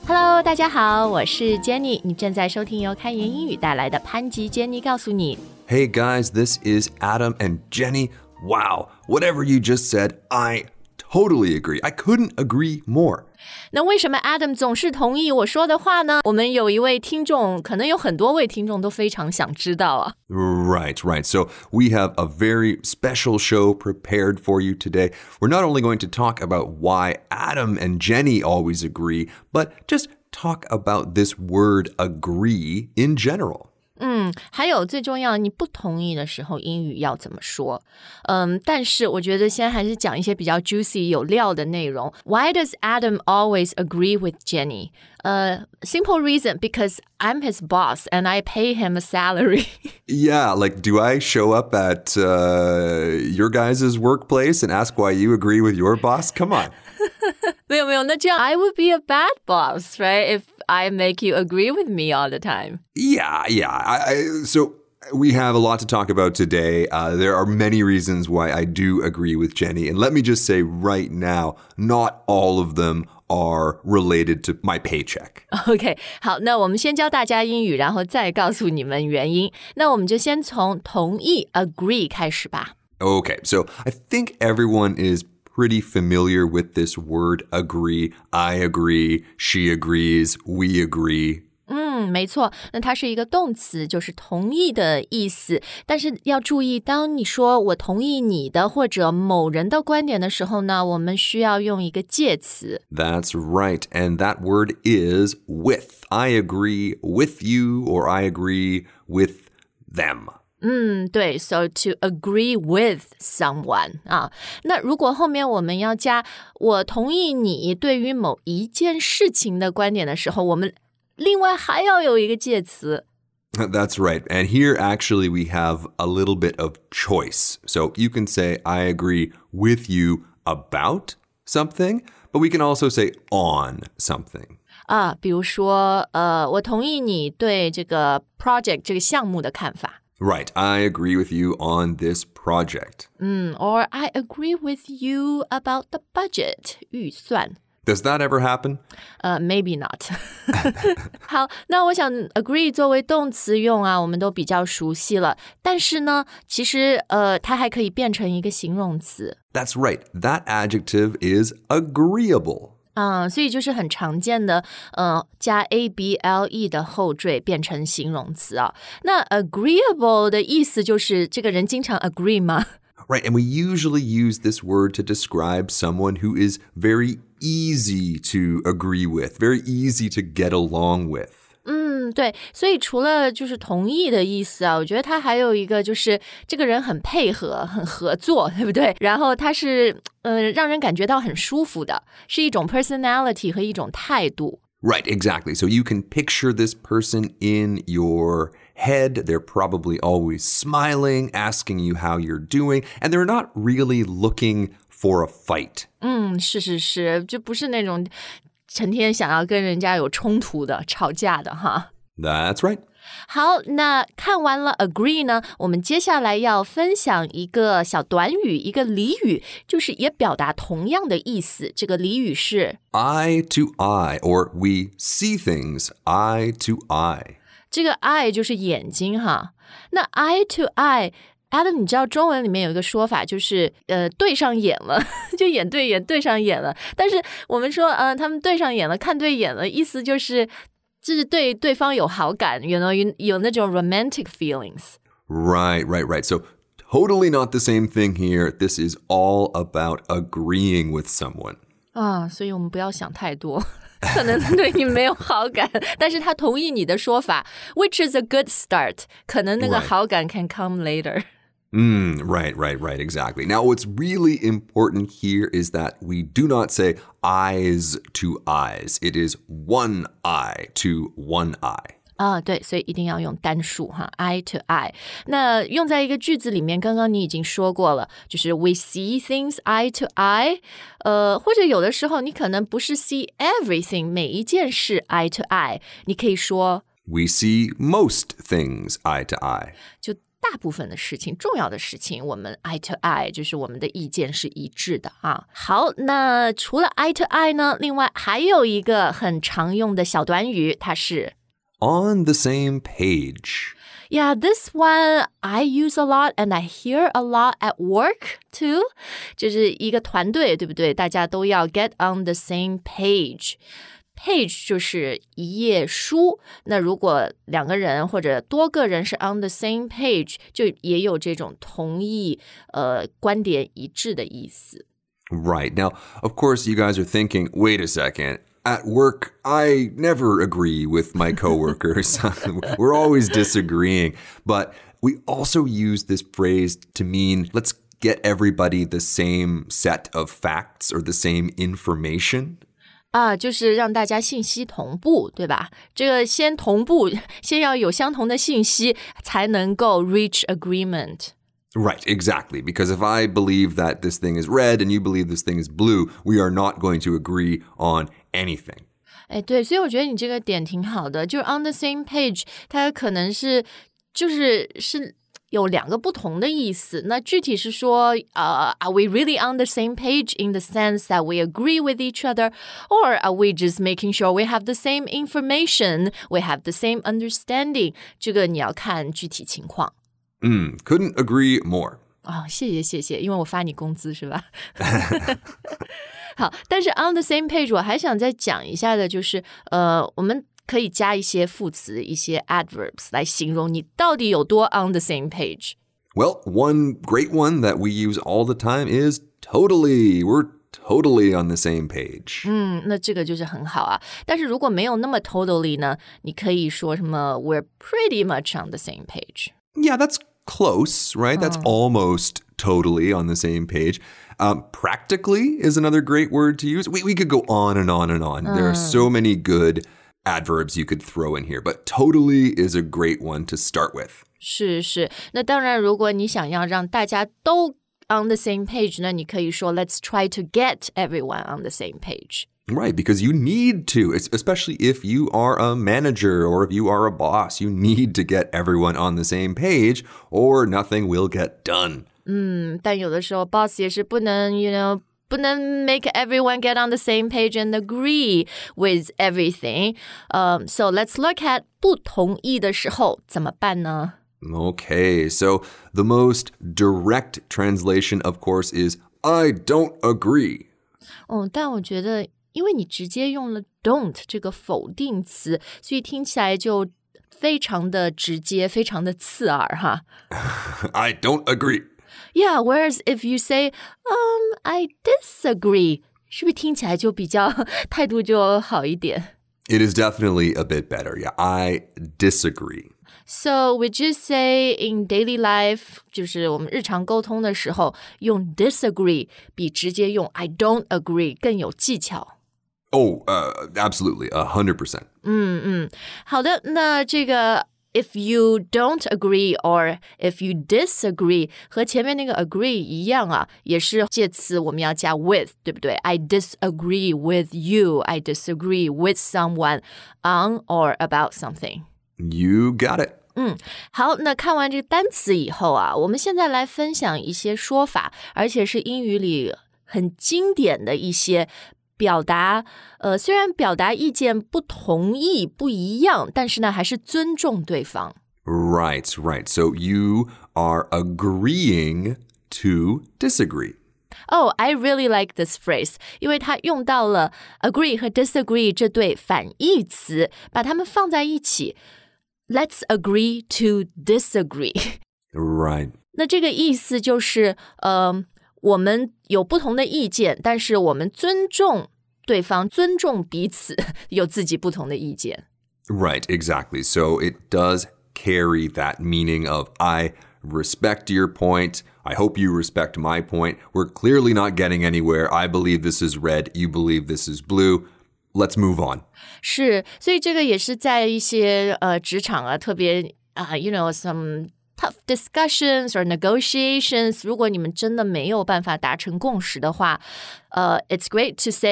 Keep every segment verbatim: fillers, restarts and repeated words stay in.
Hello， 大家好，我是 Jenny， 你正在收听由开言英语带来的潘吉 Jenny 告诉你。 Hey guys, this is Adam and Jenny. Wow, whatever you just said, I totally agree. I couldn't agree more. 那为什么 Adam 总是同意我说的话呢？我们有一位听众，可能有很多位听众都非常想知道啊。 Right, right. So we have a very special show prepared for you today. We're not only going to talk about why Adam and Jenny always agree, but just talk about this word agree in general. 嗯，还有最重要的，你不同意的时候，英语要怎么说？嗯，但是我觉得现在还是讲一些比较 juicy 有料的内容。Why does Adam always agree with Jenny? Uh, simple reason, because I'm his boss and I pay him a salary. Yeah, like do I show up at uh, your guys' workplace and ask why you agree with your boss? Come on. 没有没有，那这样 I would be a bad boss, right? If I make you agree with me all the time. Yeah, yeah. I, I, so we have a lot to talk about today. Uh, there are many reasons why I do agree with Jenny. And let me just say right now, not all of them are related to my paycheck. OK, 好，那我们先教大家英语，然后再告诉你们原因。那我们就先从同意 agree 开始吧。 Okay, so I think everyone is pretty familiar with this word agree. I agree, she agrees, we agree. 嗯，没错，那它是一个动词，就是同意的意思。但是要注意，当你说我同意你的或者某人的观点的时候呢，我们需要用一个介词。 That's right, and that word is with. I agree with you, or I agree with them. 嗯，对 so to agree with someone 啊，那如果后面我们要加我同意你对于某一件事情的观点的时候，我们另外还要有一个介词。 That's right. And here actually we have a little bit of choice. So you can say I agree with you about something, but we can also say on something. 啊，比如说呃，我同意你对这个 project 这个项目的看法。 Right, I agree with you on this project. 嗯 or I agree with you about the budget 预算。 Does that ever happen? 呃、uh, maybe not 好，那我想 agree 作为动词用啊，我们都比较熟悉了。但是呢，其实呃，它还可以变成一个形容词。 That's right. That adjective is agreeable. 嗯，所以就是很常见的，呃，加 able 的后缀变成形容词啊。那 agreeable 的意思就是这个人经常 agree 吗？ Right, and we usually use this word to describe someone who is very easy to agree with, very easy to get along with. 嗯，对，所以除了就是同意的意思啊，我觉得它还有一个就是这个人很配合、很合作，对不对？然后他是呃让人感觉到很舒服的，是一种 personality 和一种态度。 Right, exactly. So you can picture this person in your head. They're probably always smiling, asking you how you're doing, and they're not really looking for a fight. 嗯，是是是，就不是那种成天想要跟人家有冲突的、吵架的哈。 That's right. 好，那看完了 agree 呢，我们接下来要分享一个小短语，一个俚语，就是也表达同样的意思。这个俚语是 eye to eye, or we see things eye to eye. 这个 eye 就是眼睛哈。那 eye to eye。Adam， 你知道中文里面有一个说法，就是呃对上眼了，就眼对眼对上眼了。但是我们说，呃，他们对上眼了，看对眼了，意思就是就是对对方有好感，you know，有有那种 romantic feelings. Right, right, right. So totally not the same thing here. This is all about agreeing with someone. 啊，所以我们不要想太多。可能对你没有好感，但是他同意你的说法 which is a good start. 可能那个好感 can come later. Mm, right, right, right, exactly. Now, what's really important here is that we do not say eyes to eyes. It is one eye to one eye. 啊，对，所以一定要用单数哈 eye to eye。那用在一个句子里面，刚刚你已经说过了，就是 we see things eye to eye。呃，或者有的时候你可能不是 see everything 每一件事 eye to eye， 你可以说 we see most things eye to eye. 就大大部分的事情重要的事情我们 eye to eye 就是我们的意见是一致的啊。好，那除了 eye to eye 呢，另外还有一个很常用的小短语，它是 On the same page. Yeah, this one I use a lot and I hear a lot at work too. 就是一个团队，对不对？大家都要 get on the same page.Page 就是一页书，那如果两个人或者多个人是 on the same page， 就也有这种同意呃观点一致的意思。 Right. Now, of course, you guys are thinking, wait a second. At work, I never agree with my coworkers. We're always disagreeing. But we also use this phrase to mean let's get everybody the same set of facts or the same information. 啊，就是让大家信息同步，对吧？这个先同步，先要有相同的信息，才能够 reach agreement. Right, exactly. Because if I believe that this thing is red and you believe this thing is blue, we are not going to agree on anything. 哎，对，所以我觉得你这个点挺好的，就是 on the same page， 它可能是就是是。有两个不同的意思，那具体是说，呃、uh, ，Are we really on the same page in the sense that we agree with each other, or are we just making sure we have the same information, we have the same understanding？ 这个你要看具体情况。 嗯 couldn't agree more. 哦，谢谢谢谢，因为我发你工资是吧？好，但是 on the same page， 我还想再讲一下的，就是呃，我们。可以加一些副词，一些 adverbs 来形容你到底有多 on the same page. Well, one great one that we use all the time is totally. We're totally on the same page. 嗯，那这个就是很好啊。但是如果没有那么 totally 呢，你可以说什么 We're pretty much on the same page. Yeah, that's close, right? That's almost totally on the same page. Um, practically is another great word to use. We, we could go on and on and on. There are so many good adverbs you could throw in here, but totally is a great one to start with. 是是，那当然，如果你想要让大家都 on the same page 呢，你可以说 Let's try to get everyone on the same page. Right, because you need to, especially if you are a manager or if you are a boss, you need to get everyone on the same page or nothing will get done. 嗯，但有的时候 boss 也是不能 you know不能 make everyone get on the same page and agree with everything. Um, so let's look at 不同意的时候怎么办呢? Okay, so the most direct translation, of course, is I don't agree. 哦，但我觉得因为你直接用了 don't 这个否定词，所以听起来就非常的直接，非常的刺耳哈。 I don't agree.Yeah, whereas if you say, um, I disagree, 是不是听起来就比较态度就好一点? It is definitely a bit better. Yeah, I disagree. So would you say in daily life, 就是我们日常沟通的时候，用 disagree 比直接用 I don't agree 更有技巧? Oh, uh, absolutely, a hundred percent. 嗯嗯，好的，那这个If you don't agree or if you disagree 和前面那个 agree 一样啊，也是介词我们要加 with 对不对？ I disagree with you. I disagree with someone on or about something. You got it. 嗯，好，那看完这个单词以后啊，我们现在来分享一些说法，而且是英语里很经典的一些表达，呃，虽然表达意见不同意不一样，但是呢，还是尊重对方。 Right, right. So you are agreeing to disagree. Oh, I really like this phrase, 因为它用到了 agree 和 disagree 这对反义词，把它们放在一起。Let's agree to disagree. Right. 那这个意思就是，呃，我们有不同的意见，但是我们尊重对方，尊重彼此，有自己不同的意见。 Right, exactly. So it does carry that meaning of I respect your point. I hope you respect my point. We're clearly not getting anywhere. I believe this is red. You believe this is blue. Let's move on. 是，所以这个也是在一些呃职场啊，特别啊、uh, ，you know some tough discussions or negotiations. 如果你们真的没有办法达成共识的话，呃、uh, ，it's great to say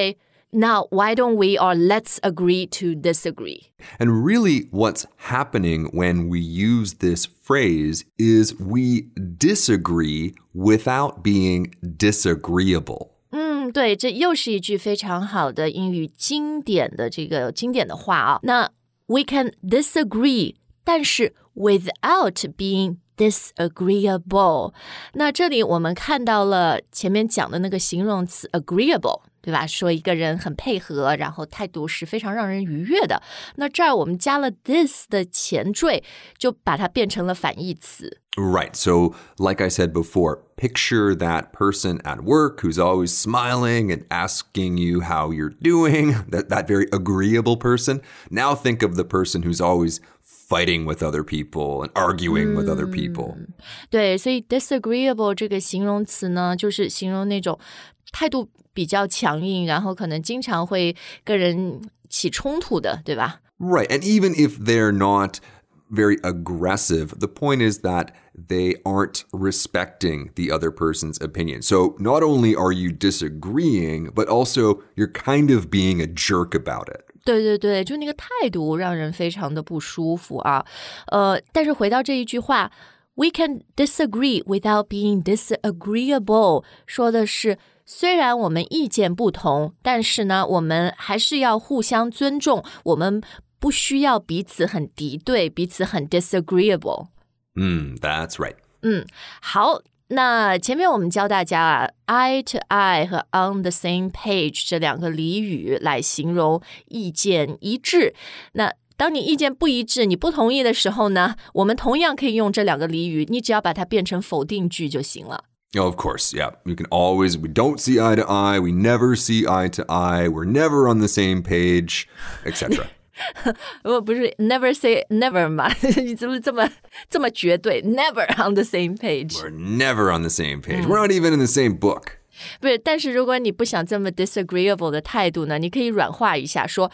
Now, why don't we or let's agree to disagree? And really what's happening when we use this phrase is we disagree without being disagreeable. 嗯，对，这又是一句非常好的英语经典的这个经典的话啊。那 we can disagree, 但是 without being disagreeable. 那这里我们看到了前面讲的那个形容词 agreeable， 对吧？说一个人很配合，然后态度是非常让人愉悦的。那这儿我们加了 this 的前缀，就把它变成了反义词。 Right. So, like I said before, picture that person at work who's always smiling and asking you how you're doing, that, that very agreeable person. Now think of the person who's always fighting with other people and arguing with other people. 对，所以 disagreeable 这个形容词呢，就是形容那种态度比较强硬，然后可能经常会跟人起冲突的，对吧？ Right. And even if they're not very aggressive, the point is that they aren't respecting the other person's opinion. So not only are you disagreeing, but also you're kind of being a jerk about it. 对对对，就那个态度让人非常的不舒服啊。呃，但是回到这一句话 ，we can disagree without being disagreeable， 说的是虽然我们意见不同，但是呢，我们还是要互相尊重，我们不需要彼此很敌对，彼此很 disagreeable。 Mm, that's right. 嗯，好。那前面我们教大家啊 eye to eye 和 on the same page 这两个俚语来形容意见一致。那当你意见不一致，你不同意的时候呢，我们同样可以用这两个俚语，你只要把它变成否定句就行了。 Oh, of course, yeah. You can always, we don't see eye to eye, we never see eye to eye, we're never on the same page, et cetera. 我不是 never say never 嘛？你怎么这么这么绝对 ？Never on the same page. We're never on the same page. We're not even in the same book. 不是，但是如果你不想这么 disagreeable 的态度呢，你可以软化一下，说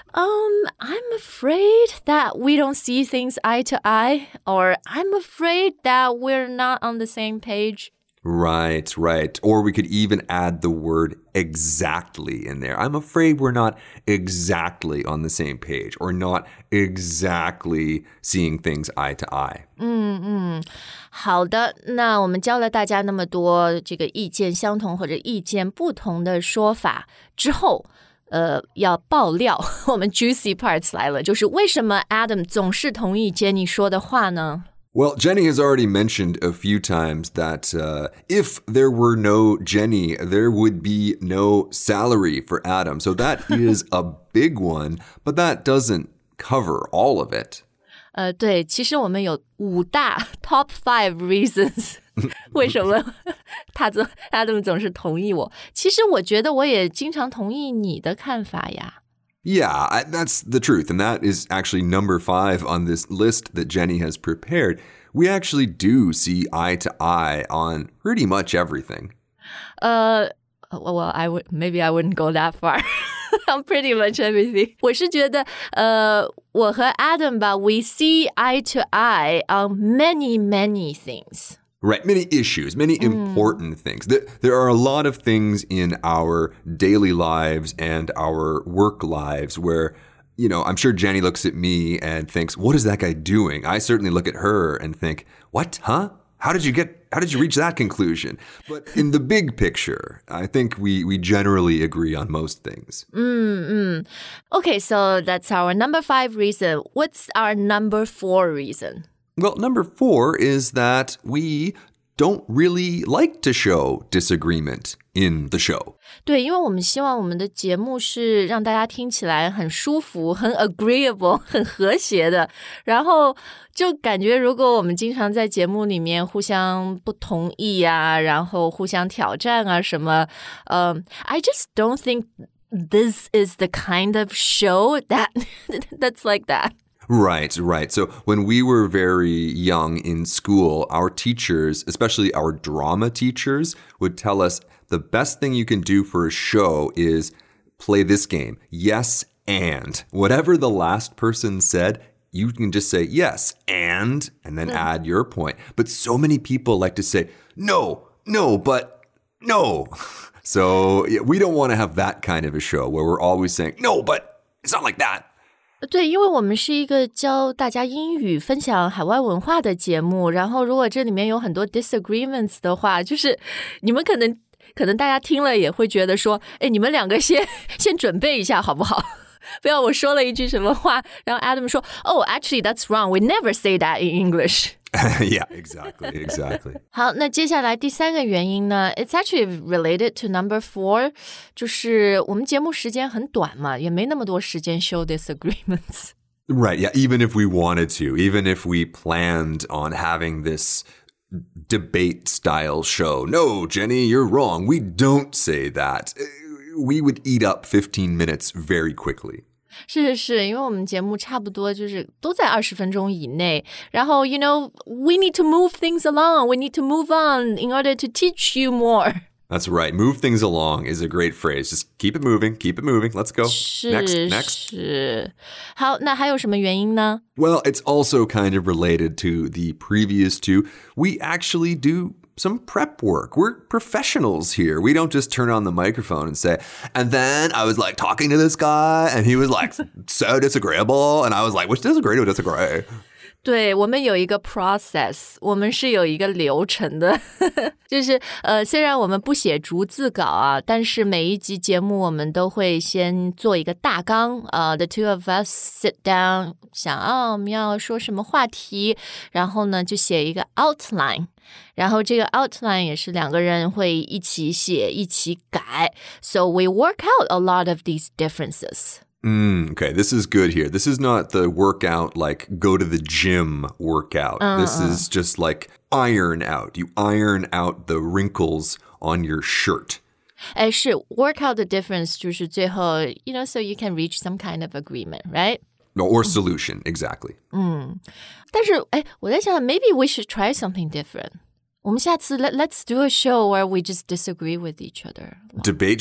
Um, I'm afraid that we don't see things eye to eye, or I'm afraid that we're not on the same page. Right, right. Or we could even add the word exactly in there. I'm afraid we're not exactly on the same page or not exactly seeing things eye to eye. 嗯嗯，好的，那我们教了大家那么多这个意见相同或者意见不同的说法之后，呃，要爆料，我们 juicy parts 来了，就是为什么 Adam 总是同意 Jenny 说的话呢？ Well, Jenny has already mentioned a few times that uh, if there were no Jenny, there would be no salary for Adam. So that is a big one, but that doesn't cover all of it. 呃，对，其实我们有五大 top five reasons 为什么他总 Adam 总是同意我。其实我觉得我也经常同意你的看法呀。 Yeah, I, that's the truth. And that is actually number five on this list that Jenny has prepared. We actually do see eye to eye on pretty much everything. Uh, well, I would maybe I wouldn't go that far. On pretty much everything. 我是觉得，呃，我和 Adam 吧 we see eye to eye on many, many things. Right, many issues, many important things. There, there are a lot of things in our daily lives and our work lives where, you know, I'm sure Jenny looks at me and thinks, what is that guy doing? I certainly look at her and think, what, huh? How did you get, how did you reach that conclusion? But in the big picture, I think we, we generally agree on most things. Mm-hmm. Okay, so that's our number five reason. What's our number four reason? Well, number four is that we don't really like to show disagreement in the show. 对，因为我们希望我们的节目是让大家听起来很舒服、很 agreeable、很和谐的。然后就感觉，如果我们经常在节目里面互相不同意啊，然后互相挑战啊什么，呃、um, I just don't think this is the kind of show that that's like that. Right, right. So when we were very young in school, our teachers, especially our drama teachers, would tell us the best thing you can do for a show is play this game. Yes, and. Whatever the last person said, you can just say yes, and, and then add your point. But so many people like to say, no, no, but no. So yeah, we don't want to have that kind of a show where we're always saying, no, but it's not like that. 对，因为我们是一个教大家英语、分享海外文化的节目，然后如果这里面有很多 disagreements 的话，就是你们可能可能大家听了也会觉得说，哎，你们两个先先准备一下好不好？不要我说了一句什么话，然后 Adam 说 Oh, actually that's wrong. We never say that in English. Yeah, exactly, exactly. 好，那接下来第三个原因呢 It's actually related to number four 就是我们节目时间很短嘛，也没那么多时间 show disagreements. Right, yeah, even if we wanted to, even if we planned on having this debate style show. No, Jenny, you're wrong. We don't say that. We would eat up fifteen minutes very quickly. 是是是，因为我们节目差不多就是都在二十分钟以内，然后 you know, we need to move things along, we need to move on in order to teach you more. That's right. Move things along is a great phrase. Just keep it moving, keep it moving. Let's go. 是 Next, next. 是。好，那还有什么原因呢？ Well, it's also kind of related to the previous two. We actually do some prep work. We're professionals here. We don't just turn on the microphone and say, and then I was like talking to this guy and he was like so disagreeable. And I was like, which disagree or disagree? 对，我们有一个 process， 我们是有一个流程的就是呃，虽然我们不写逐字稿啊，但是每一集节目我们都会先做一个大纲呃 The two of us sit down 想啊、哦、我们要说什么话题，然后呢就写一个 outline， 然后这个 outline 也是两个人会一起写一起改 So we work out a lot of these differences。Mm, okay, this is good here. This is not the workout like go to the gym workout. Uh, this is just like iron out. You iron out the wrinkles on your shirt. 哎，是 work out the difference 就是最后 you know, so you can reach some kind of agreement, right? No, or solution, exactly. 嗯，但是哎，我在想 maybe we should try something different. 我们下次 let, let's do a show where we just disagree with each other. Debate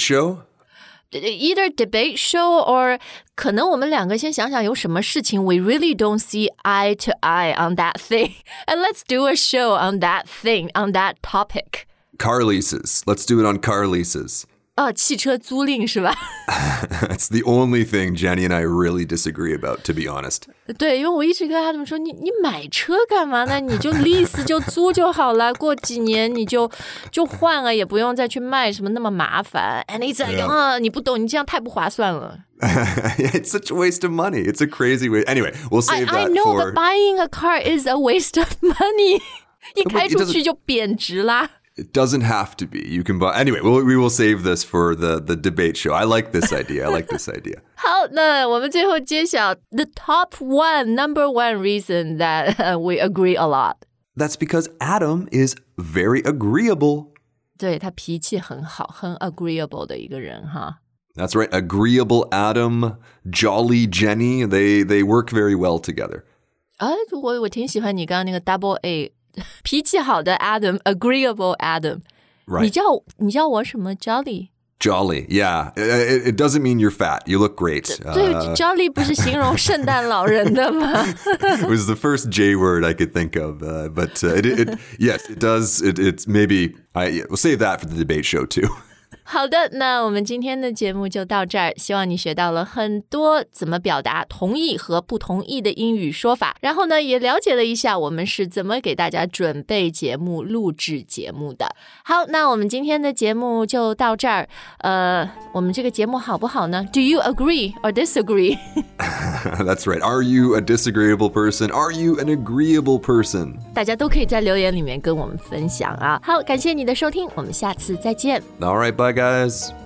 show?Either debate show or 可能我们两个先想想有什么事情 we really don't see eye to eye on that thing. And let's do a show on that thing, on that topic. Car leases. Let's do it on car leases. 哦，汽车租赁是吧？ That's the only thing Jenny and I really disagree about, to be honest. 对，因为我一直跟他们说，你你买车干嘛呢？你就 lease 就租就好了，过几年你就就换了，也不用再去卖什么那么麻烦。And he's like, 啊，你不懂，你这样太不划算了。 It's such a waste of money. It's a crazy way. Anyway, we'll save I, that I know, for... but buying a car is a waste of money. 一开出去就贬值啦。 It doesn't have to be. You can buy... Anyway, we'll, we will save this for the, the debate show. I like this idea. I like this idea. 好，那我们最后揭晓 the top one, number one reason that uh, we agree a lot. That's because Adam is very agreeable. 对，他脾气很好，很 agreeable 的一个人哈。 That's right. Agreeable Adam, jolly Jenny, they, they work very well together. 啊，我我挺喜欢你刚刚那个 double A。脾气好的 Adam, agreeable Adam. Right. 你叫你叫我什么 Jolly? Jolly, yeah. It, it doesn't mean you're fat. You look great. 对 uh, Jolly 不是形容圣诞老人的吗？ It was the first J word I could think of, uh, but uh, it, it, yes, it does. It, it's maybe I we'll save that for the debate show too. 好的，那我们今天的节目就到这儿，希望你学到了很多怎么表达同意和不同意的英语说法，然后呢也了解了一下我们是怎么给大家准备节目录制节目的。好，那我们今天的节目就到这儿，呃，我们这个节目好不好呢？ Do you agree or disagree? That's right. Are you a disagreeable person? Are you an agreeable person? 大家都可以在留言里面跟我们分享啊。好，感谢你的收听，我们下次再见。 All right, bye guys.